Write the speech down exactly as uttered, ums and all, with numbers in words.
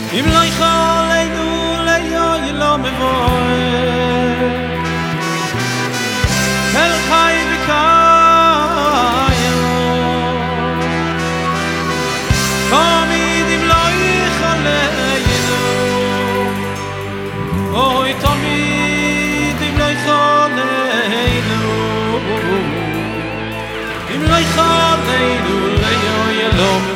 אם לא יכולנו ליוי לא מבואר אל חי וקיים תמיד אם לא יכולנו אוי תמיד אם לא יכולנו אם לא יכולנו ליוי לא מבואר